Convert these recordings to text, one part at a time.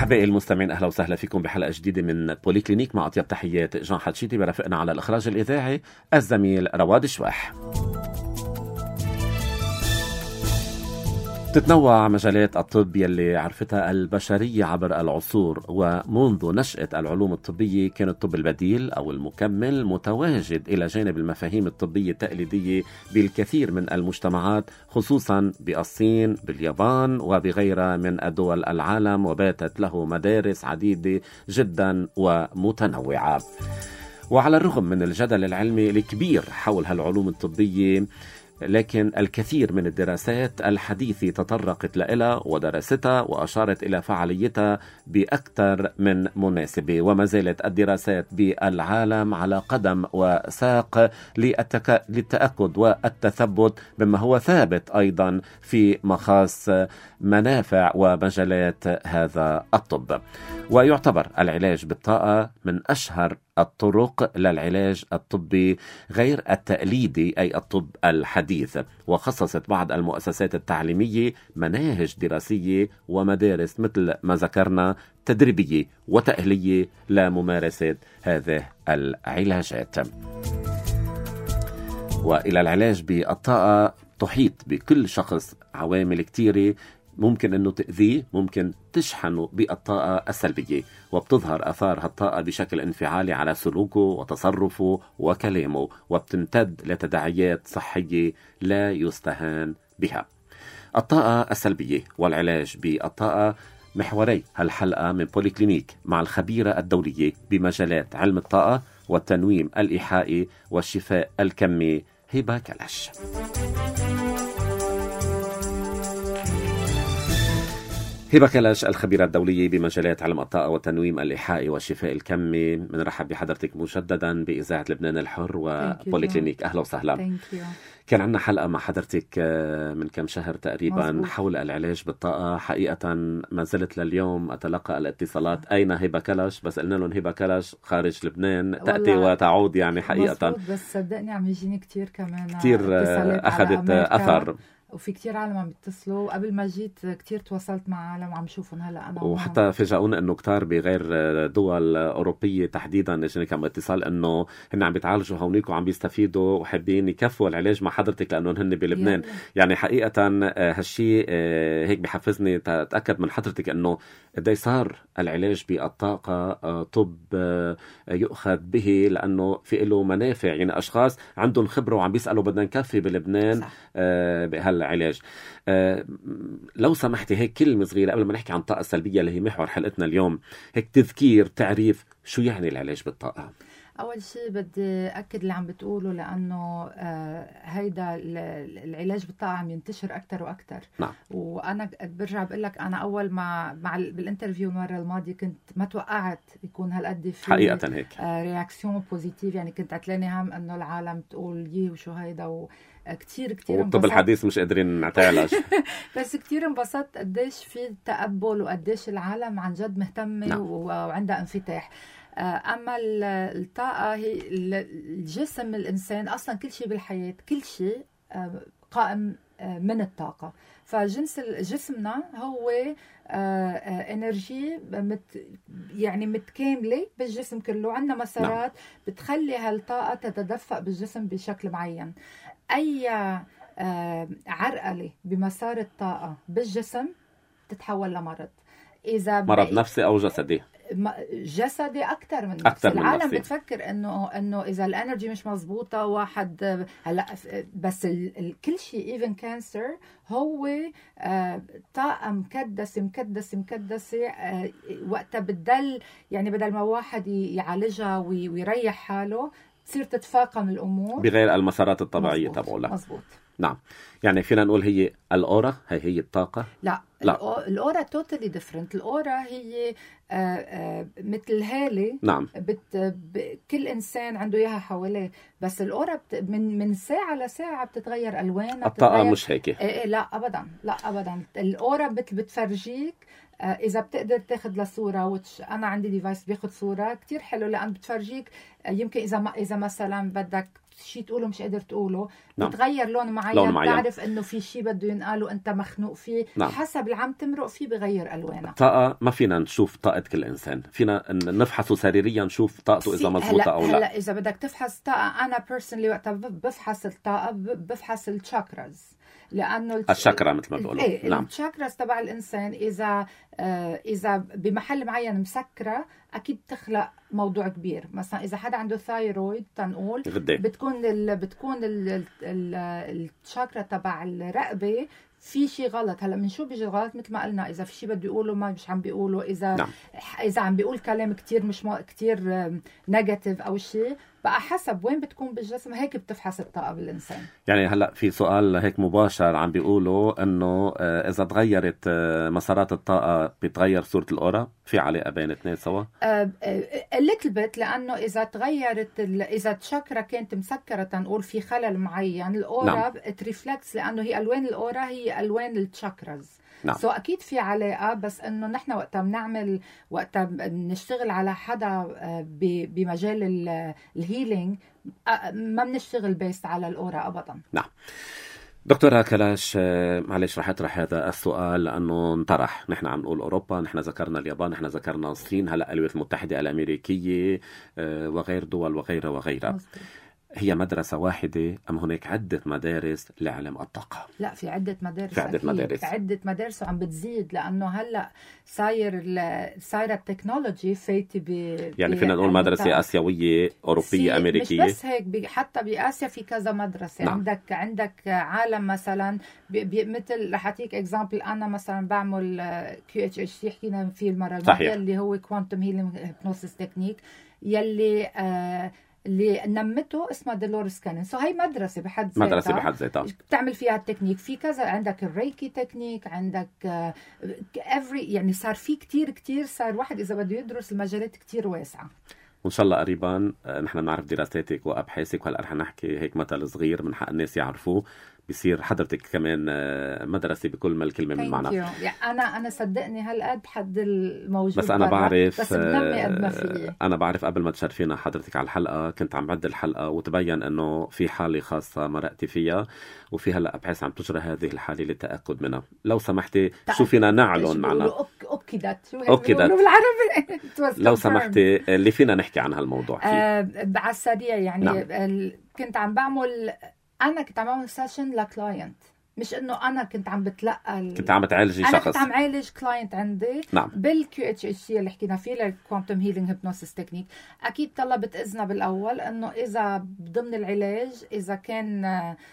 أحبائي المستمعين، أهلا وسهلا فيكم بحلقة جديدة من بوليكلينيك. مع أطيب تحيات جان حتشيتي، برافقنا على الإخراج الإذاعي الزميل رواد شواح. تتنوع مجالات الطب يلي عرفتها البشرية عبر العصور، ومنذ نشأة العلوم الطبية كان الطب البديل أو المكمل متواجد إلى جانب المفاهيم الطبية التقليدية بالكثير من المجتمعات، خصوصا بالصين، باليابان وبغيرها من الدول العالم، وباتت له مدارس عديدة جدا ومتنوعة. وعلى الرغم من الجدل العلمي الكبير حول هالعلوم الطبية، لكن الكثير من الدراسات الحديثة تطرقت لها ودرستها وأشارت إلى فعاليتها بأكثر من مناسبة، وما زالت الدراسات بالعالم على قدم وساق للتأكد والتثبت بما هو ثابت أيضا في مخاص منافع ومجالات هذا الطب. ويعتبر العلاج بالطاقة من أشهر الطرق للعلاج الطبي غير التقليدي أي الطب الحديث، وخصصت بعض المؤسسات التعليمية مناهج دراسية ومدارس مثل ما ذكرنا تدريبية وتأهيلية لممارسة هذه العلاجات. وإلى العلاج بالطاقة تحيط بكل شخص عوامل كتيرة ممكن أنه تأذيه، ممكن تشحنه بالطاقة السلبية، وبتظهر أثار هالطاقة بشكل انفعالي على سلوكه وتصرفه وكلامه، وبتمتد لتداعيات صحية لا يستهان بها. الطاقة السلبية والعلاج بالطاقة محوري هالحلقة من بوليكلينيك مع الخبيرة الدولية بمجالات علم الطاقة والتنويم الإيحائي والشفاء الكمي هبة كلش. هبة كلش الخبيرة الدولية بمجالات علم الطاقة والتنويم الإيحائي والشفاء الكمي، بنرحب بحضرتك مجددا بإذاعة لبنان الحر وبوليكلينيك. أهلا وسهلا. كان عندنا حلقة مع حضرتك من كم شهر تقريبا مزبوط. حول العلاج بالطاقة. حقيقة ما زلت لليوم أتلقى الاتصالات أين هبة كلش، بس قلنا لهم هبة كلش خارج لبنان تأتي وتعود، يعني حقيقة مزبوط. بس صدقني عم يجيني كتير كمان كتير أخذت أثر، وفي كتير عالم عم بيتصلوا. قبل ما جيت كتير تواصلت مع عالم عم شوفهم هلا أنا وحتى فاجئونا انه كتار بغير دول اوروبيه تحديدا اجاني كم اتصال انه هن عم بيتعالجوا هونيك وعم بيستفيدوا وحابين يكفوا العلاج مع حضرتك لانه هن بلبنان. يعني حقيقه هالشيء هيك بحفزني اتاكد من حضرتك انه قد صار العلاج بالطاقه طب يؤخذ به، لانه في له منافع. يعني اشخاص عندهم خبره وعم بيسالوا بدنا نكفي بلبنان بهالعلاج. لو سمحتي هيك كلمة صغيرة قبل ما نحكي عن الطاقة السلبية اللي هي محور حلقتنا اليوم، هيك تذكير تعريف شو يعني العلاج بالطاقة. أول شيء بدي أكد اللي عم بتقوله، لأنه هيدا العلاج بالطاقة عم ينتشر أكتر وأكتر. نعم. وأنا برجع بقول لك أنا أول ما بالانترفيو المرة الماضية كنت ما توقعت يكون هالقد في حقيقة هيك رياكسيون بوزيتيف. يعني كنت عتلاني هم أنه العالم تقول يه وشو هيدا كتير والطب الحديث مش قادرين نعتعلش. بس كتير انبسطت قديش في تقبل وقديش العالم عن جد مهتمة. نعم. وعندها انفتاح. أما الطاقة هي الجسم الإنسان أصلا كل شيء بالحياة كل شيء قائم من الطاقة. فجنس جسمنا هو انرجي يعني متكاملة بالجسم كله. عندنا مسارات بتخلي هالطاقة تتدفق بالجسم بشكل معين. أي عرقلة بمسار الطاقة بالجسم تتحول لمرض، إذا مرض نفسي أو جسدي. جسدي أكتر من نفسي. العالم بتفكر إنه إذا الانرجي مش مزبوطة واحد هلا بس كل شيء even cancer هو طاقة مكدسة وقتها بتدل. يعني بدل ما واحد يعالجها ويريح حاله تصير تتفاقم الأمور بغير المسارات الطبيعية تبعولها. مزبوط. نعم. يعني فينا نقول هي الأورا هي الطاقة. لا. الأورا totally different. الأورا هي مثل هالة. نعم. كل إنسان عنده إياها حواليه، بس الأورا من ساعة لساعة بتتغير ألوانها. الطاقة مش هيك. لا أبدا. الأورا بتفرجيك إذا بتقدر تاخد لصورة، أنا عندي ديفايس بياخد صورة كتير حلو، لأن بتفرجيك يمكن إذا مثلا بدك شيء تقوله مش قادر تقوله. نعم. بتغير لون معين بتعرف انه في شيء بده ينقاله انت مخنوق فيه. نعم. حسب اللي عم تمرق فيه بغير الوانها. طاقة ما فينا نشوف طاقة كل انسان، فينا نفحصه سريريا نشوف طاقته اذا مضبوطة او لا. هلا اذا بدك تفحص طاقة، انا بيرسونلي وقتها بفحص الطاقة بفحص الشاكراز، لانه الشاكرا مثل ما بيقولوا. ايه نعم. الشاكراز تبع الانسان اذا بمحل معين مسكره اكيد بتخلق موضوع كبير. مثلا اذا حدا عنده ثايرويد تنقول بتكون الشاكرا تبع الرقبه في شيء غلط. هلا من شو بيجي غلط؟ مثل ما قلنا، اذا في شيء بده يقوله ما مش عم بيقوله، اذا عم بيقول كلام كتير مش كتير نيجاتيف او شيء، بقى حسب وين بتكون بالجسم هيك بتفحص الطاقة بالإنسان. يعني هلأ في سؤال هيك مباشر عم بيقولوا إنه إذا تغيرت مسارات الطاقة بتغير صورة الأورا، في علاقة بين الاثنين سوا؟ little bit، لأنه إذا تغيرت إذا الشاكرا كانت مسكرة نقول في خلل معين، الأورا بترفلكس، لأنه هي ألوان الأورا هي ألوان الشاكراز. نعم. أكيد في علاقة، بس إنه نحن وقتها بنشتغل على حدا بمجال الهيلينج ما بنشتغل بيست على الأورا أبدا. نعم. دكتورة كلاش، معلش رح أطرح هذا السؤال لأنه انطرح. نحن عم نقول أوروبا، نحن ذكرنا اليابان، نحن ذكرنا الصين، هلأ الولايات المتحدة الأمريكية وغير دول وغيرها. هي مدرسة واحدة أم هناك عدة مدارس لعلم الطاقة؟ لا، في عدة مدارس. في عدة مدارس وعم بتزيد، لأنه هلأ صايرة التكنولوجي فايتة يعني فينا نقول مدرسة آسيوية أوروبية أمريكية. مش بس هيك، حتى بآسيا في كذا مدرسة. نعم. عندك عالم مثلا مثل رح أعطيك إكزامبل. أنا مثلا بعمل QHHT حكينا فيه المرة الماضية، اللي هو كوانتم هيلينج هيبنوسيس تكنيك، اللي نمته اسمها دولوريس كانون. هي مدرسة بحد ذاتها بتعمل فيها التكنيك. في كذا، عندك الريكي تكنيك، عندك يعني صار في كتير صار واحد إذا بده يدرس المجالات كتير واسعة. وإن شاء الله قريبا نحن نعرف دراساتك وأبحاثك، وهلأ رح نحكي هيك مثل صغير من حق الناس يعرفوه، بيصير حضرتك كمان مدرسة بكل ما الكلمة من معنى. يعني أنا صدقني هالقد حد الموجود، بس أنا بعرف، بس بنمي قد ما فيه. أنا بعرف قبل ما تشرفينا حضرتك على الحلقة كنت عم بعد الحلقة وتبين أنه في حالة خاصة مرقتي فيها، وفي هلأ أبحاث عم تجرى هذه الحالة للتأكد منها. لو سمحتي شو فينا نعلن معنا؟ أوكيدت بالعربي. لو سمحتي اللي فينا نحكي عن هالموضوع فيه على السريع. يعني نعم. كنت عم بعمل سيشن لكلاينت، مش انه انا كنت عم بتلقى كنت عم تعالجي شخص. انا كنت عم عالج كلاينت عندي. نعم. بالQHHT اللي حكينا فيه، الكوانتم هيلينج هيبنوسيس تكنيك. اكيد طلبت اذنها بالاول انه اذا ضمن العلاج، اذا كان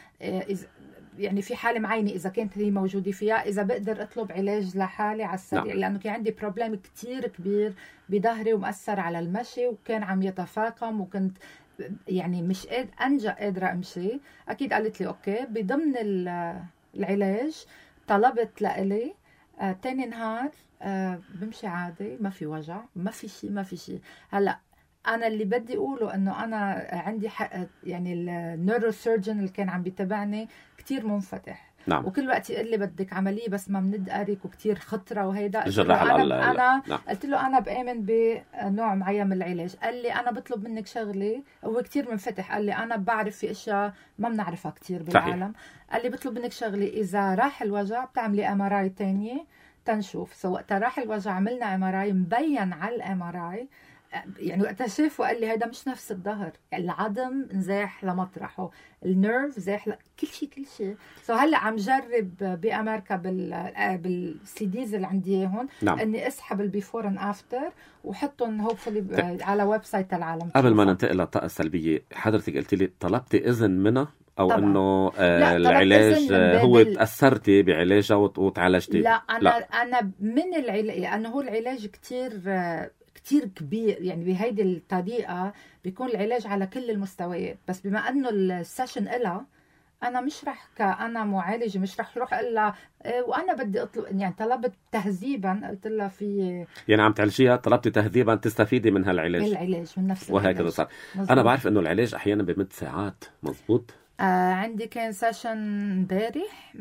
يعني في حالة معينة إذا كانت هي موجودة فيها، إذا بقدر أطلب علاج لحالي على السريع. نعم. لأنه كان عندي بروبلم كتير كبير بظهري ومأثر على المشي، وكان عم يتفاقم، وكنت يعني مش قادرة أمشي. أكيد قالت لي أوكي. بضمن العلاج طلبت لإلي تاني نهار بمشي عادي، ما في وجع، ما في شيء. هلأ أنا اللي بدي أقوله إنه أنا عندي يعني النيوروسيرجن اللي كان عم بيتابعني كتير منفتح. نعم. وكل وقت يقول لي بدك عملية بس ما بندقرك وكتير خطرة وهيدا. أنا نعم. قلت له أنا بآمن بنوع معين من العلاج. قال لي أنا بطلب منك شغلة، هو كتير منفتح. قال لي أنا بعرف في أشياء ما بنعرفها كتير بالعالم. قال لي بطلب منك شغلة، إذا راح الوجع بتعملي MRI تانية تنشوف. وقتها راح الوجع عملنا MRI، مبين على الMRI يعني وقتها شافه قال لي هيدا مش نفس الظهر، العظم نزاح لمطرحه، النيرف زاح كل شيء. هلا عم جرب بامريكا بالسيديز اللي عندي هون. نعم. اني اسحب البيفور اند افتر وحطهم هوبفلي على ويب سايت العالم. قبل ما ننتقل للطاقه السلبيه، حضرتك قلت لي طلبتي اذن منها او طبعا. انه العلاج هو تاثرتي بعلاجها وتعالجتي؟ لا انا من العلاج، لانه هو العلاج كتير كبير. يعني بهيدي الطريقة بيكون العلاج على كل المستويات، بس بما أنه السيشن إلها أنا مش رح كأنا معالجة مش رح روح إلا وأنا بدي أطلب. يعني طلبت تهذيبا، قلت لها في يعني عم تعالجيها، طلبتي تهذيبا تستفيدي من هالعلاج. العلاج من نفس وهكذا صار. أنا بعرف إنه العلاج أحيانا بمد ساعات. مزبوط. عندي كان سيشن امبارح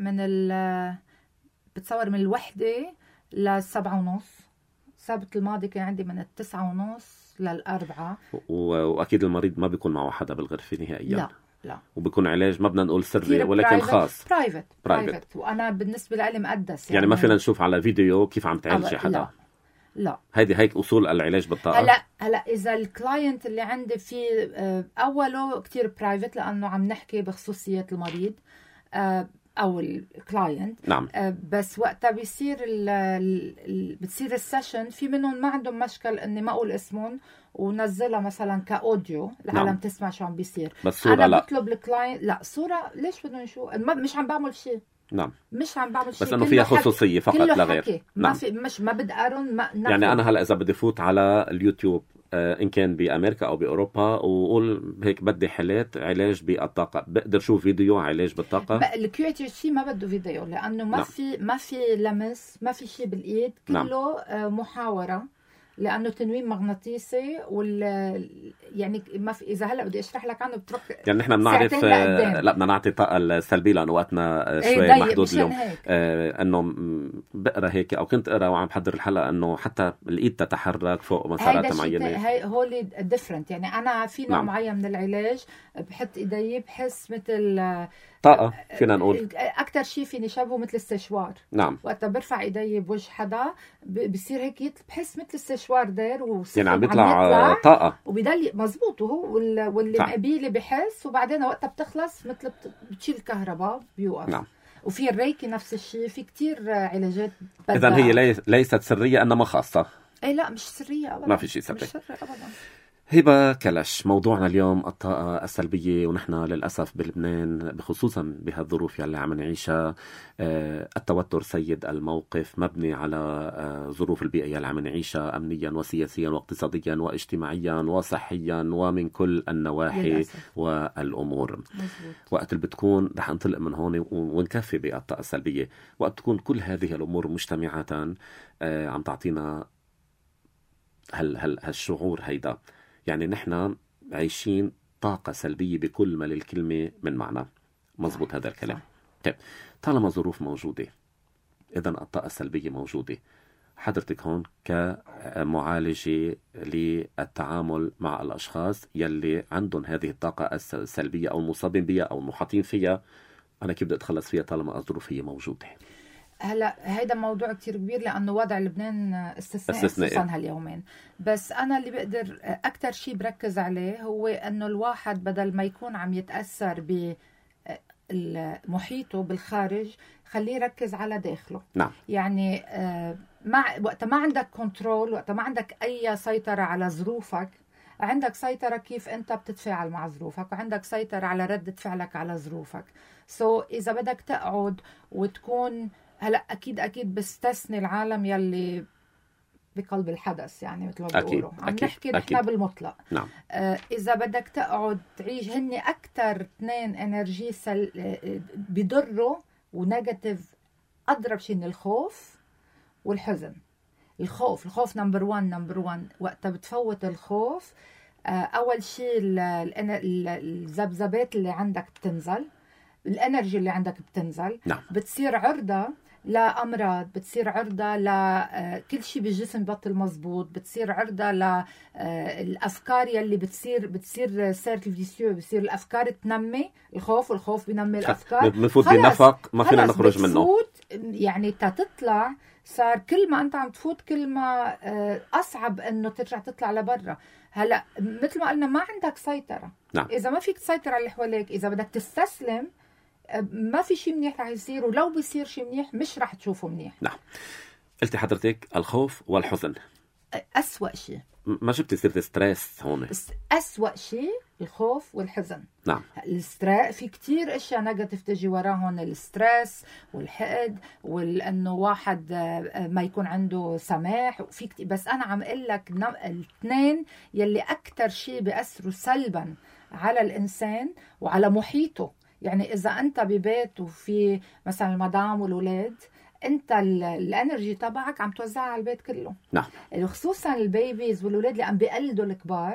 بتصور من 1 ل7:30. السبت الماضي كان عندي من 9:30 ل4. وأكيد المريض ما بيكون معه حدا بالغرفة نهائيا. لا لا. وبكون علاج ما بدنا نقول سري ولكن خاص برايفت وأنا بالنسبة لي مقدس يعني ما فينا نشوف على فيديو كيف عم تعالجي حدا. لا هيك أصول العلاج بالطاقة. هلا إذا الكلاينت اللي عندي في أوله كتير برايفت لأنه عم نحكي بخصوصيات المريض أو الكلاينت. نعم. بس وقتها بتصير بتصير السيشن في منهم ما عندهم مشكل إني ما أقول اسمهم ونزلها مثلا كأوديو العالم. نعم. تسمع شو عم بيصير. بس صورة أنا بطلب الكلاينت لا صورة ليش بدهم يشوفوا مش عم بعمل شيء. نعم. مش عم بعمل شيء بس انه فيها خصوصيه فقط لا غير. نعم. ما بدي أقارن يعني انا هلا اذا بدي فوت على اليوتيوب ان كان بامريكا او باوروبا وقول هيك بدي حالات علاج بالطاقه بقدر شوف فيديو علاج بالطاقه. الQHHC ما بده فيديو لانه ما في لمس ما في شيء بالايد كله محاوره لانه تنويم مغناطيسي يعني ما في. اذا هلا بدي اشرح لك عنه بتروح يعني نحن بنعرف لا بدنا نعطي الطاقه السلبيه لانه وقتنا شوي محدود اليوم. انه بقرا هيك او كنت اقرا وعم بحضر الحلقه انه حتى الايد تتحرك فوق مسارات معينه. هي هولي ديفرنت. يعني انا في نوع معين من العلاج بحط ايدي بحس مثل طاقه فينا نقول اكثر شيء فيني شبهه مثل السشوار. نعم. وقت برفع ايدي بوجه حدا بصير هيك بحس مثل السشوار داير يعني عم بيطلع طاقه وبيضل مزبوط وهو واللي مقبيلي بحس وبعدين وقتها بتخلص مثل بتشيل الكهرباء بيوقف. نعم. وفي الريكي نفس الشيء. في كتير علاجات. اذا هي ليست سريه انما خاصه. اي لا مش سريه ابدا. ما في شيء سري. مش سري ابدا. هبة كلش موضوعنا اليوم الطاقة السلبية ونحن للأسف بلبنان بخصوصا بهالظروف يلي عم نعيشها التوتر سيد الموقف مبني على ظروف البيئة يلي عم نعيشها أمنيا وسياسيا واقتصاديا واجتماعيا وصحيا ومن كل النواحي للأسف. والأمور مزبوط. وقت اللي بتكون رح نطلق من هون ونكفي بالطاقة السلبية وقت تكون كل هذه الأمور مجتمعة عم تعطينا هالشعور هيدا. يعني نحن عايشين طاقة سلبية بكل ما للكلمة من معنى. مزبوط هذا الكلام. طيب طالما ظروف موجودة إذن الطاقة السلبية موجودة. حضرتك هون كمعالجة للتعامل مع الأشخاص يلي عندهم هذه الطاقة السلبية أو المصابين بها أو المحاطين فيها أنا كيف بدي أتخلص فيها طالما الظروف هي موجودة؟ هلا هيدا موضوع كتير كبير لانه وضع لبنان استثنائي خصوصا هاليومين. بس انا اللي بقدر اكثر شيء بركز عليه هو انه الواحد بدل ما يكون عم يتاثر بمحيطه بالخارج خليه يركز على داخله. نعم. يعني وقت ما عندك كنترول وقت ما عندك اي سيطره على ظروفك عندك سيطره كيف انت بتتفاعل مع ظروفك وعندك سيطره على ردة فعلك على ظروفك. اذا بدك تقعد وتكون هلا اكيد بستثني العالم يلي بقلب الحدث يعني مثل ما بيقولوا عم نحكي نحن بالمطلق. نعم. اذا بدك تقعد تعيش هن اكثر 2 انرجي بيضروا ونيجاتيف اضرب شيء الخوف والحزن. الخوف نمبر 1 وقتها بتفوت الخوف اول شيء الذبذبات اللي عندك بتنزل الانرجي اللي عندك بتنزل. نعم. بتصير عرضة لأمراض بتصير عرضة لكل شيء بالجسم بطل مزبوط بتصير عرضة للأفكار يلي بتصير سيركل فيسيو بتصير الأفكار تنمي الخوف بينمي الأفكار بنفوت بنفق ما فينا نخرج منه. يعني تطلع صار كل ما أنت عم تفوت كل ما أصعب أنه ترجع تطلع لبرا. هلأ مثل ما قلنا ما عندك سيطرة. نعم. إذا ما فيك تسيطر على اللي حواليك إذا بدك تستسلم ما في شيء منيح رح يصير ولو بيصير شيء منيح مش رح تشوفه منيح. نعم. قلتي حضرتك الخوف والحزن أسوأ شيء. ما جبتي سيرة ستريس هون. أسوأ شيء الخوف والحزن. نعم. الستريس في كتير اشياء نيجاتيف تجي وراهم الستريس والحقد وانه واحد ما يكون عنده سماح وفي كتير. بس انا عم اقول لك الاثنين يلي اكثر شيء بيأثروا سلبا على الانسان وعلى محيطه. يعني اذا انت ببيت وفي مثلا المدام والولاد انت الانرجي تبعك عم توزعها على البيت كله. نعم. خصوصا البيبيز والولاد اللي عم بيقلدوا الكبار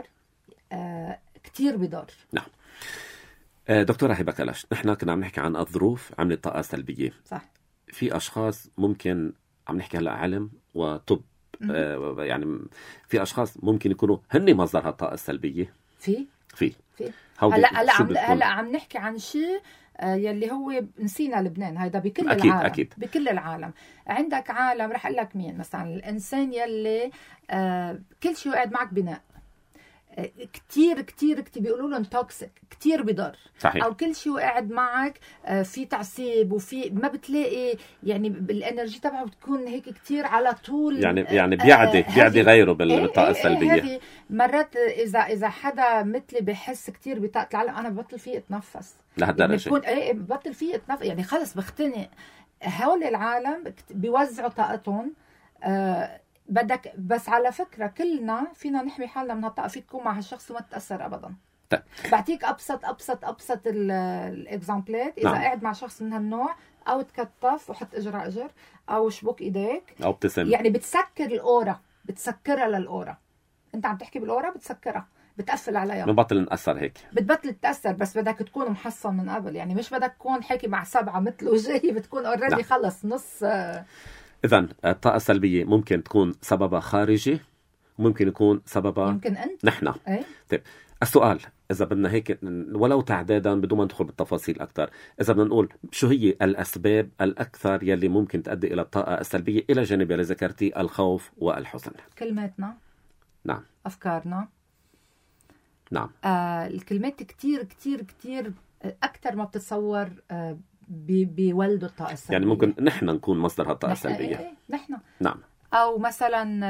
كتير بضر. نعم. دكتورة هبة كلش نحن كنا عم نحكي عن الظروف عملت طاقة سلبية. صح. في أشخاص ممكن عم نحكي هلا علم وطب يعني في أشخاص ممكن يكونوا هن مصدر هالطاقة السلبية. في هلا عم نحكي عن شيء يلي هو نسينا لبنان. هيدا بكل أكيد العالم. أكيد. بكل العالم عندك عالم. رح اقول لك مين مثلا. الانسان يلي كل شيء قاعد معك بناء كتير كتير كتير بيقولوا لهم توكسيك، كتير بضر. صحيح. او كل شيء قاعد معك في تعصيب وفي ما بتلاقي يعني الانرجي تبعه بتكون هيك كتير على طول. يعني بيعدي غيره بالطاقه السلبيه. مرات اذا حدا مثلي بحس كتير بطاقه العالم انا ببطل فيه اتنفس لهالدرجه. يعني ببطل فيه اتنفس يعني خلص بختنق. هول العالم بيوزعوا طاقتهم بدك. بس على فكرة كلنا فينا نحمي حالنا من هالطاقة. فيك تكون مع هالشخص وما تتأثر أبدا. بعطيك أبسط الإكزامبلات. إذا قاعد مع شخص من هالنوع أو تكتف وحط إجر أجر أو شبك إيديك أو ابتسم، يعني بتسكر الأورا، بتسكرها للأورا. أنت عم تحكي بالأورا بتسكرها، بتقفل عليها، بنبطل نتأثر هيك. بتبطل تتأثر. بس بدك تكون محصن من قبل. يعني مش بدك تكون حكي مع 7 مثله جاي بتكون اوريدي خلص نص. إذن الطاقة السلبية ممكن تكون سببها خارجي، ممكن يكون سببها يمكن أنت نحن. طيب السؤال إذا بدنا هيك ولو تعدادا بدون ما ندخل بالتفاصيل أكثر، إذا بدنا نقول شو هي الأسباب الأكثر يلي ممكن تؤدي إلى الطاقة السلبية إلى جانب اللي ذكرتي الخوف والحزن؟ كلماتنا. نعم. أفكارنا. نعم. الكلمات كتير كتير كتير أكثر ما بتتصور بيولدوا الطاقة السلبية. يعني ممكن نحن نكون مصدر هالطاقة السلبية. نحن. نعم. أو مثلا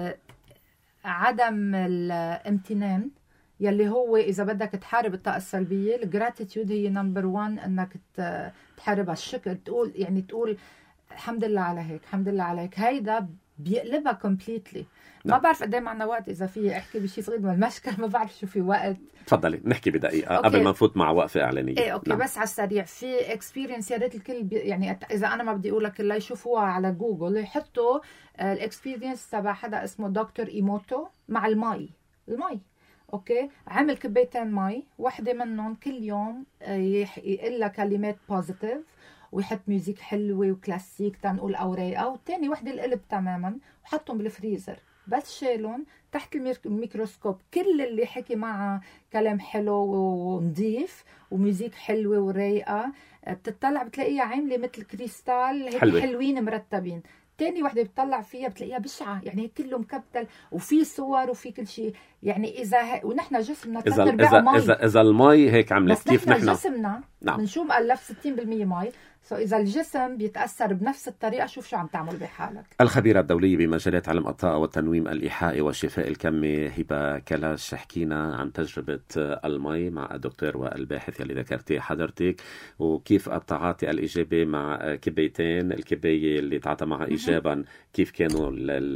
عدم الامتنان يلي هو إذا بدك تحارب الطاقة السلبية. الجراتيتيود هي نمبر 1 إنك تحاربها. الشكر، تقول الحمد لله على هيك، الحمد لله على هيك. هيدا بيقلبها كومبليتلي. ما بعرف قد ايه معنا وقت. اذا في احكي بشيء صغير من المشكل ما بعرف شو في وقت. تفضلي نحكي بدقيقه قبل ما نفوت مع وقفه اعلانيه. اوكي. نعم. بس على السريع في اكسبيرينس يا ريت الكل يعني اذا انا ما بدي اقول لك الا يشوفوها على جوجل، يحطوا الاكسبيرينس تبع حدا اسمه دكتور ايموتو مع المي. اوكي. عمل كبايتين مي، وحده منهم كل يوم يقول لها كلمات بوزيتيف ويحط ميوزك حلوه وكلاسيك تنقول اوراقه، والثاني وحده القلب تماما، وحطهم بالفريزر. بس شالون تحت الميكروسكوب. كل اللي حكي معها كلام حلو ونظيف وميوزيك حلوه ورايقه، بتطلع بتلاقيها عامله مثل كريستال هيك حلوين مرتبين. تاني وحده بتطلع فيها بتلاقيها بشعه، يعني هيك كله مكتل وفي صور وفي كل شيء. يعني اذا ونحن جسمنا اذا المي هيك عملت كيف نحن جسمنا من شو مؤلف 60% مي. إذا الجسم بيتأثر بنفس الطريقة شوف شو عم تعمل بحالك. الخبيرة الدولية بمجالات علم الطاقة والتنويم الإيحائي والشفاء الكمي هبة كلاش حكينا عن تجربة المي مع الدكتور والباحث اللي ذكرتيه حضرتك، وكيف التعاطي الإيجابي مع كبايتين. الكباية اللي تعاطى معها إيجابا كيف كانوا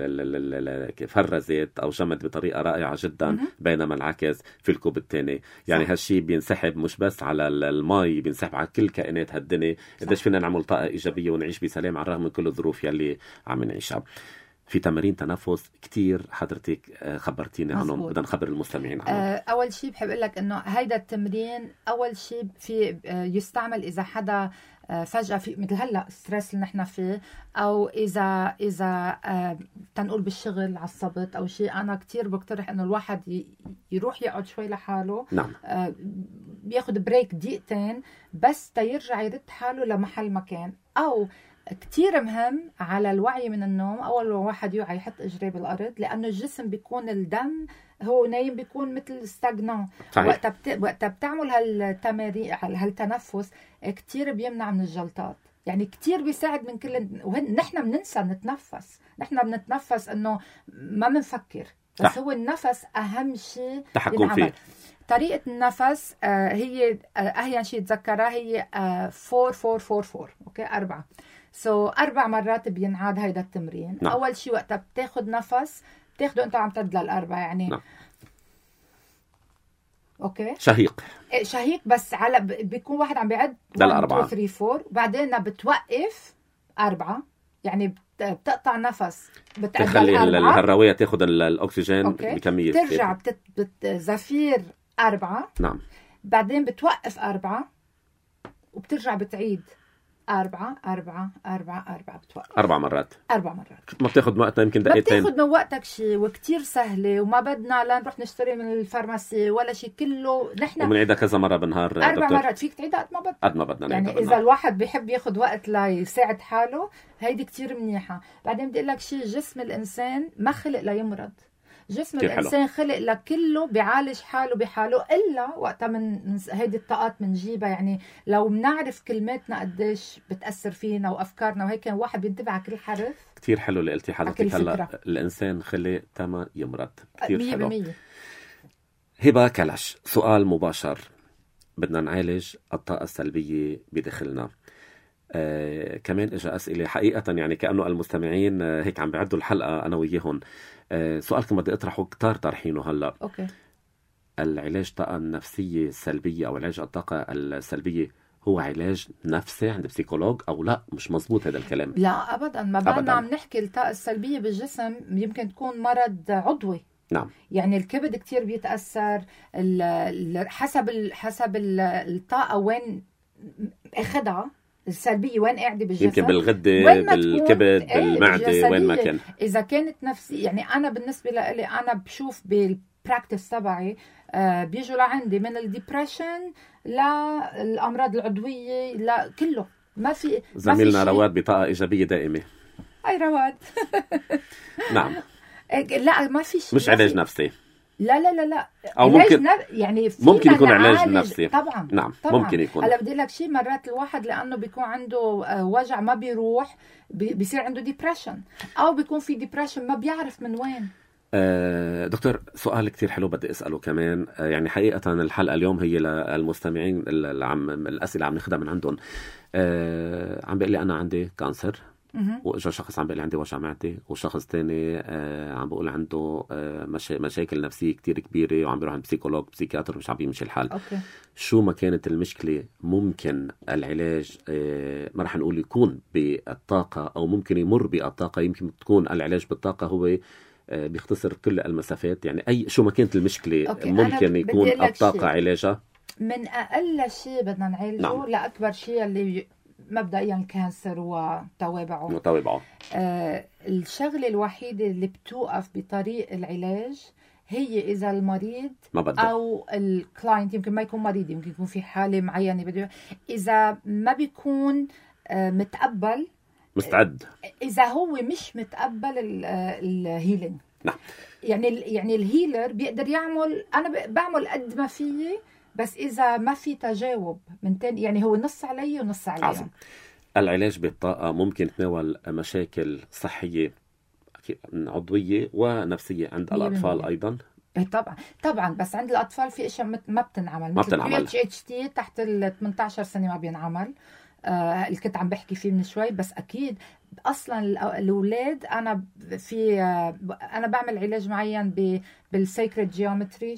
فرزت أو جمد بطريقة رائعة جدا، بينما العكس في الكوب الثاني. يعني هالشي بينسحب مش بس على المي، بينسحب على كل كائنات هالدنيا. قديش فينا نعمل طاقة إيجابية ونعيش بسلام على الرغم من كل الظروف يلي عم نعيشها. في تمارين تنفس كتير حضرتك خبرتيني عنهم، بدنا نخبر المستمعين عنهم. أول شيء بحب أقول لك إنه هيدا التمرين أول شيء في يستعمل إذا حدا فجأة في مثل هلا ستريس اللي نحن فيه، أو إذا تنقول بالشغل عصبت أو شيء. أنا كتير بقترح إنه الواحد يروح يقعد شوي لحاله. نعم. بياخد بريك دقيقتين بس تيرجع يرد حاله لمحل مكان. أو كتير مهم على الوعي من النوم، أول ما واحد يوعى يحط إجريه بالأرض، لأنه الجسم بيكون الدم هو نايم بيكون مثل ستاغنان. وقتها بتعمل هالتمارين هالتنفس كتير بيمنع من الجلطات. يعني كتير بيساعد من كل. نحن بننسى نتنفس، نحن بنتنفس إنه ما بنفكر، بس هو النفس أهم شيء تحكم فيه. طريقة النفس هي أهين شيء تذكرها هي 4-4-4-4. أوكي 4. 4 مرات بينعاد هيدا التمرين. نعم. أول شيء وقتها بتاخد نفس بتاخده أنت عم تدلل 4 يعني. نعم. أوكي. شهيق بس على بيكون واحد عم بيعد 1 2 3 4، وبعدين بتوقف 4 يعني بتقطع نفس، بتخلي الهروية تاخد الأكسجين بكمية. ترجع زفير 4. نعم. بعدين بتوقف 4 وبترجع بتعيد 4 بتوقف 4 مرات. 4 مرات ما بتاخد وقتها، يمكن دقيقتين. ما بتاخد من وقتك شيء، وكتير سهلة، وما بدنا لا نروح نشتري من الفارماسي ولا شيء، كله نحن وبنعيدها كذا مرة بالنهار. 4 مرات فيك تعيدها قد ما بدنا يعني إذا الواحد بيحب ياخد وقت ليساعد حاله، هيدي كتير منيحة. بعدين بدي أقول لك شيء، جسم الإنسان ما خلق ليمرض، جسم الإنسان خلق لكله بيعالج حاله بحاله، إلا وقتها من هيدي الطاقات منجيبها. يعني لو بنعرف كلماتنا قديش بتأثر فينا وأفكارنا وهيك، واحد بينتبه على كل حرف. كتير حلو اللي قلتي حضرتك هلا، الإنسان خلق تما يمرض. كتير حلو. 100%. هبة كلش، سؤال مباشر، بدنا نعالج الطاقة السلبية بداخلنا. كمان اجى أسئلة حقيقة يعني كأنه المستمعين هيك عم بيعدوا الحلقة أنا وياهم. سؤال كما بدي أطرحه كتار طرحينه هلأ. أوكي. العلاج الطاقة النفسية السلبية أو علاج الطاقة السلبية هو علاج نفسي عند بسيكولوج أو لا؟ مش مزبوط هذا الكلام. لا أبدا، ما بعدنا عم نحكي الطاقة السلبية بالجسم يمكن تكون مرض عضوي. نعم. يعني الكبد كتير بيتأثر، حسب الطاقة وين أخدها السلبية، وين قاعدة بالجسم، يمكن بالغدة، بالكبد، بالمعدة، وين ما كان. إذا كانت نفسي، يعني أنا بالنسبة لي أنا بشوف بالبراكتس تبعي بيجوا لعندي من الديبريشن للأمراض العضوية، لا كله ما في. زميلنا رواد بطاقة إيجابية دائمة. أي رواد. نعم. لا ما في شيء، مش علاج نفسي. لا او ممكن يعني ممكن يكون علاج نفسي. طبعا. نعم طبعا. ممكن يكون. هلا بدي لك شيء، مرات الواحد لانه بيكون عنده وجع ما بيروح، بيصير عنده ديبريشن، او بيكون في ديبريشن ما بيعرف من وين. دكتور، سؤال كتير حلو بدي اساله كمان. يعني حقيقه الحلقه اليوم هي للمستمعين الاسئله عم ناخذها من عندهم. عم بيقول لي انا عندي كانسر، واجا شخص عم بيقول لي عندي وجع معدة، وشخص تاني عم بيقول عنده مشاكل نفسية كتير كبيرة وعم بيروح عند بسيكولوج بسيكاتر مش عم بيمشي الحال. أوكي. شو ما كانت المشكلة، ممكن العلاج ما رح نقول يكون بالطاقة أو ممكن يمر بالطاقة، يمكن تكون العلاج بالطاقة هو بيختصر كل المسافات. يعني أي شو ما كانت المشكلة ممكن يكون الطاقة علاجها. من أقل شيء بدنا نعالجه. نعم. لأكبر شيء اللي مبدئيا الكانسر وتوابعه. الشغلة الوحيدة اللي بتوقف بطريق العلاج هي إذا المريض أو الكلاينت، يمكن ما يكون مريض، يمكن يكون في حالة معينة، إذا ما بيكون مستعد، إذا هو مش متقبل الهيلينج. نعم. يعني الهيلر بيقدر يعمل، أنا بعمل قد ما فيي، بس إذا ما في تجاوب من تاني، يعني هو نص علي ونص علي. العلاج بالطاقة ممكن يتناول مشاكل صحية عضوية ونفسية عند الأطفال أيضا. طبعا بس عند الأطفال في أشياء ما بتنعمل، مثل PHHT تحت 18 سنة ما بينعمل. اللي كنت عم بحكي فيه من شوي. بس أكيد أصلا الأولاد، أنا بعمل علاج معين بالسيكريد جيومتري،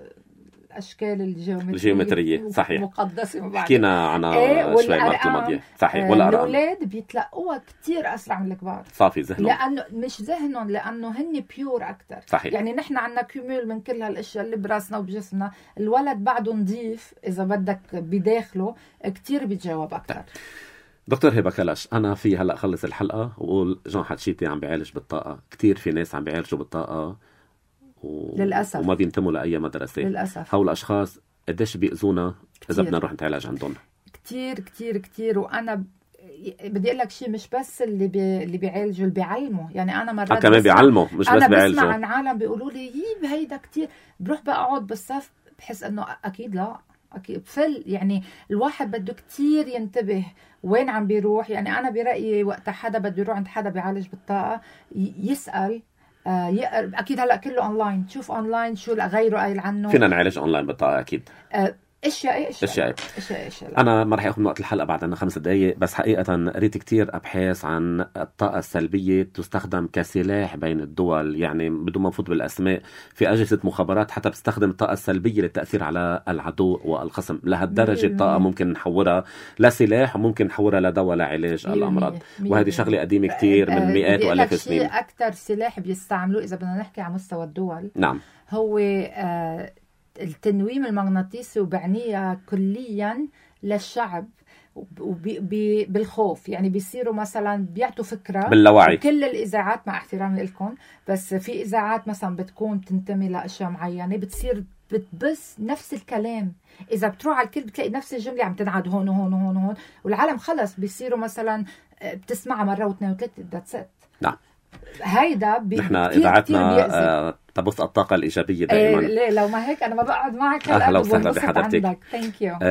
أشكال الجيومترية صحيح مقدسة، حكينا عنها شوي مرة الماضية. صحيح. والأرقام الأولاد بيتلقوها كتير أسرع من الكبار، صافي ذهنهم، لأنه مش ذهنهم، لأنه هن بيور أكتر. صحيح. يعني نحن عنا كيمول من كل هالأشياء اللي براسنا وبجسمنا، الولد بعده نظيف إذا بدك بداخله كتير بيتجاوب أكتر. دكتور هبة كلش، أنا في هلأ خلص الحلقة وقول جون حتشيتي عم بيعالج بالطاقة. كتير في ناس عم بيعالجوا بالطاقة للأسف، وما بينتموا لأي مدرسة. للأسف. هؤلاء الأشخاص قديش بيأذونا إذا بدنا نروح نتعالج عندهم؟ كتير كتير كتير. وأنا بدي أقول لك شيء، مش بس اللي بيعالجوا، اللي بيعلموا. يعني أنا مرات كمان بيعلموا، مش بس بيعالجوا. أنا بسمع عن عالم بيقولوا لي هيدا كتير، بروح بقى أقعد بالصف بحس إنه أكيد لا، أكيد يعني الواحد بده كتير ينتبه وين عم بيروح. يعني أنا برأيي وقت حدا بده يروح عند حدا بيعالج بالطاقة يسأل، اكيد هلا كله اونلاين، تشوف اونلاين شو غيره قايل عنه. فينا نعالج اونلاين بالطاقه اكيد. اشياء انا ما رح اخذ من وقت الحلقه، بعد عنا 5 دقائق. بس حقيقه قريت كتير ابحاث عن الطاقه السلبيه تستخدم كسلاح بين الدول. يعني بدون ما نفوت بالاسماء، في اجهزه مخابرات حتى بتستخدم الطاقه السلبيه للتاثير على العدو والخصم. لهالدرجه الطاقه ممكن نحورها لسلاح، وممكن نحورها لدواء لعلاج الامراض. وهذه شغله قديمه كتير من مئات والاف السنين. اكثر سلاح بيستعملوه اذا بدنا نحكي على مستوى الدول، نعم، هو التنويم المغناطيسي، وبعنيها كليا للشعب. بالخوف، يعني بيصيروا مثلا بيعطوا فكرة باللاوعي. كل الإذاعات مع احترامي لكم، بس في إذاعات مثلا بتكون تنتمي لأشياء معينة بتصير بتبث نفس الكلام، إذا بتروح على الكل بتلاقي نفس الجملة عم تنعاد هون وهون وهون وهون، والعالم خلص بيصيروا مثلا بتسمعها مرة واثنين وثلاثة ذاتس ات. نعم. هيدا نحن إذاعتنا تبث الطاقة الإيجابية دائما. ليه لو ما هيك أنا ما بقعد معك. أهلا وسهلا بحضرتك. ثانك يو.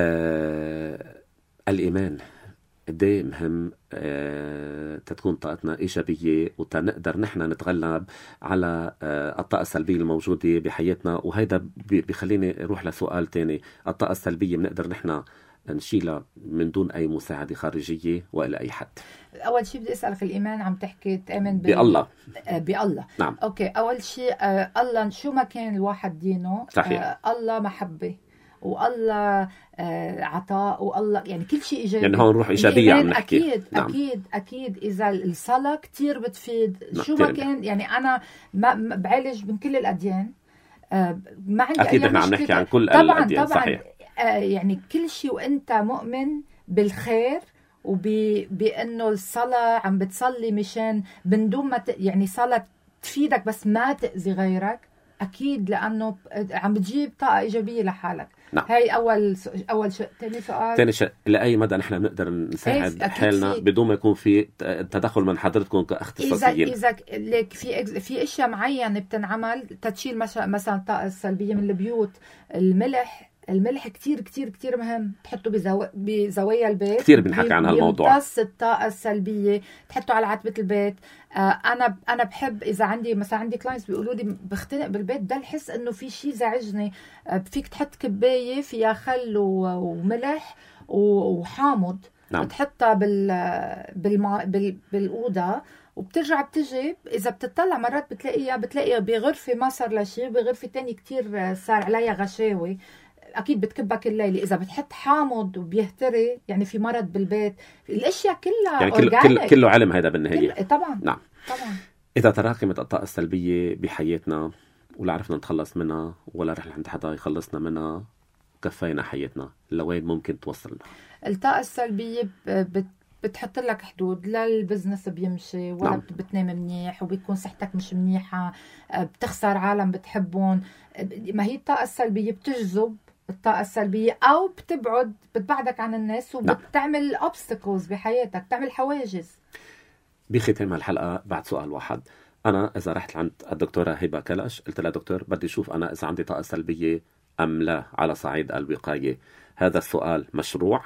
الإيمان قديه مهم تكون طاقتنا إيجابية وتنقدر نحن نتغلب على الطاقة السلبية الموجودة بحياتنا. وهيدا بيخليني أروح لسؤال تاني. الطاقة السلبية بنقدر نحن نشيلها من دون أي مساعدة خارجية وإلى أي حد؟ أول شيء بدي أسألك، الإيمان عم تحكي تؤمن بالله. بالله. نعم. أوكي، أول شيء الله شو ما كان الواحد دينه، صحيح. الله محبة والله عطاء والله يعني كل شيء إيجابي. يعني هون نروح إيجابية عم نحكي. أكيد. نعم. أكيد إذا الصلاة كتير بتفيد. شو ما كان يعني أنا ما بعالج من كل الأديان، ما عندي أكيد نحن عم نحكي عن كل الأديان. طبعا. صحيح. يعني كل شيء وأنت مؤمن بالخير وبأنه الصلاة عم بتصلي مشان من دون ما يعني صلاة تفيدك بس ما تأذي غيرك، أكيد لأنه عم بتجيب طاقة إيجابية لحالك. نعم. هاي أول شيء. ثاني شيء لأي مدى نحن بنقدر نساعد حالنا بدون ما يكون في تدخل من حضرتكم كاختصاصيين؟ إذا لك في أشياء معينة بتنعمل تشيل مثلا الطاقة السلبية من البيوت. الملح كتير كتير كتير مهم تحطه بزوايا البيت. كتير بنحكي عن هالموضوع. بيمتص الطاقة السلبية، تحطه على عتبة البيت. أنا بحب إذا عندي مثلا عندي كلاينتس بيقولوا لي بختنق بالبيت ده الحس إنه في شيء زعجني، فيك تحط كباية فيها خل وملح وحامض. نعم. تحطها بالأوضة وبترجع بتجي إذا بتطلع مرات بتلاقيها بغرفة ما صار لها شيء، بغرفة تانية كتير صار عليها غشاوي. أكيد بتكبها كل ليلة. إذا بتحط حامض وبيهتري يعني في مرض بالبيت. الأشياء كلها يعني كله علم هذا بالنهاية. طبعا. نعم. طبعا. إذا تراكمت الطاقة السلبية بحياتنا ولا عرفنا نتخلص منها ولا رح عند حدا يخلصنا منها كفينا حياتنا، لوين ممكن توصلنا؟ الطاقة السلبية بتحط لك حدود، لا البزنس بيمشي ولا نعم. بتنام منيح وبيكون صحتك مش منيحة، بتخسر عالم بتحبهم. ما هي الطاقة السلبية بتجذب الطاقة السلبية أو بتبعدك عن الناس وبتعمل obstacles بحياتك، بتعمل حواجز. بختام الحلقة بعد سؤال واحد. أنا إذا رحت عند الدكتورة هبة كلاش قلت لها دكتور بدي أشوف أنا إذا عندي طاقة سلبية أم لا على صعيد الوقاية، هذا السؤال مشروع؟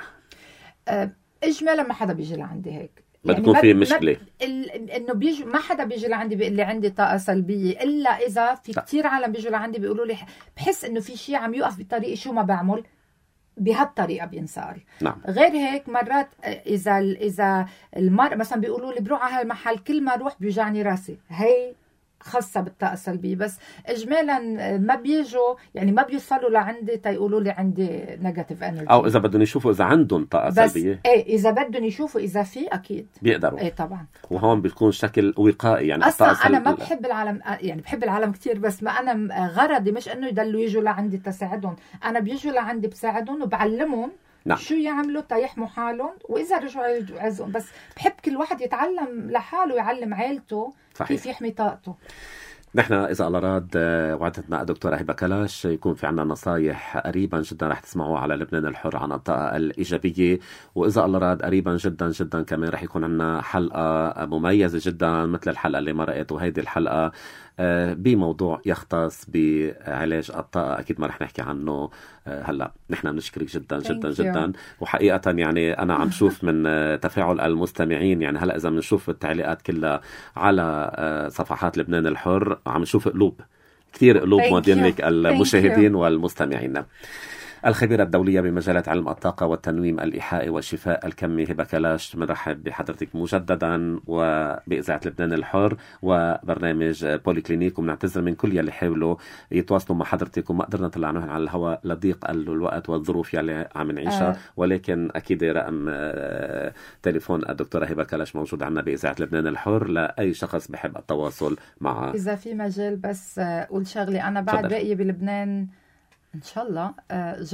إجمالا ما حدا بيجي لعندي هيك، بتكون في مشكلة إنه بيجي ما حدا بيجي لعندي بيقول لي عندي طاقة سلبية، إلا إذا في كتير عالم بيجوا لعندي بيقولوا لي بحس إنه في شيء عم يوقف بطريقي شو ما بعمل بهالطريقة بينصار. نعم. غير هيك مرات إذا المرأة مثلا بيقولوا لي بروح على هالمحل كل ما أروح بيوجعني راسي، هي خاصة بالطاقة السلبية. بس إجمالا ما بيجوا يعني ما بيوصلوا لعندي تيقولوا لي عندي نيجاتيف انرجي، أو إذا بدهم يشوفوا إذا عندهم طاقة سلبية. إذا بدهم يشوفوا إذا في أكيد بيقدروا. طبعا. وهون بيكون شكل وقائي يعني. أصلا أنا ما بحب العالم، يعني بحب العالم كتير بس ما أنا غرضي مش إنه يضلوا يجوا لعندي تساعدهم، أنا بيجوا لعندي بساعدهم وبعلمهم نعم. شو يعملوا تيحموا حالهم، وإذا رجعوا يعزهم. بس بحب كل واحد يتعلم لحاله ويعلم عائلته كيف يحمي طاقته. نحن إذا الله راد وعدتنا الدكتورة هبة كلاش يكون في عنا نصايح قريبا جدا رح تسمعوها على لبنان الحر عن الطاقة الإيجابية. وإذا الله راد قريبا جدا جدا كمان رح يكون عنا حلقة مميزة جدا مثل الحلقة اللي مرقت وهيدي الحلقة بموضوع يختص بعلاج الطاقة. أكيد ما رح نحكي عنه هلأ. نحن بنشكرك جدا جدا جدا. وحقيقة يعني أنا عم شوف من تفاعل المستمعين يعني هلأ إذا بنشوف التعليقات كلها على صفحات لبنان الحر عم نشوف قلوب كثير قلوب مودين لك المشاهدين والمستمعين. الخبيرة الدولية بمجالات علم الطاقة والتنويم الإيحائي والشفاء الكمي هبة كلاش، بنرحب بحضرتك مجددا وبإذاعة لبنان الحر وبرنامج بوليكلينيك. وبنعتذر من كل يلي حاولوا يتواصلوا مع حضرتك وما قدرنا نطلعناهم على الهواء لضيق الوقت والظروف يلي عم نعيشها. ولكن أكيد رقم تليفون الدكتورة هبة كلاش موجود عنا بإذاعة لبنان الحر لأي شخص بحب التواصل معه. إذا في مجال بس قول شغلي، أنا بعد باقي بلبنان إن شاء الله جمعة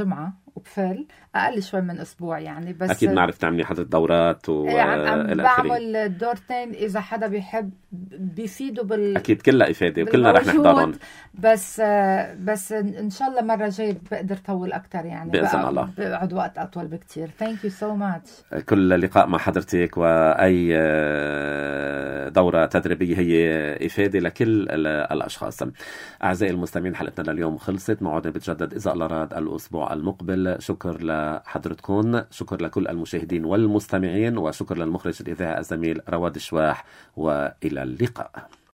وبفل اقل شوي من اسبوع يعني. بس اكيد بنعرف تعملي حضرتك دورات عم بعمل دورتين اذا حدا بيحب بيفيدوا اكيد كلها افاده وكلنا رح نحضرهم. بس ان شاء الله مره جاي بقدر طول اكثر يعني باذن الله، بقعد وقت اطول بكتير. ثانك يو سو ماتش. كل لقاء مع حضرتك واي دوره تدريبيه هي افاده لكل الاشخاص. اعزائي المستمعين، حلقتنا لليوم خلصت، موعدنا بتجدد اذا الله راد الاسبوع المقبل. شكر لحضرتكم، شكر لكل المشاهدين والمستمعين، وشكر للمخرج الاذاعي الزميل رواد الشواح، والى اللقاء.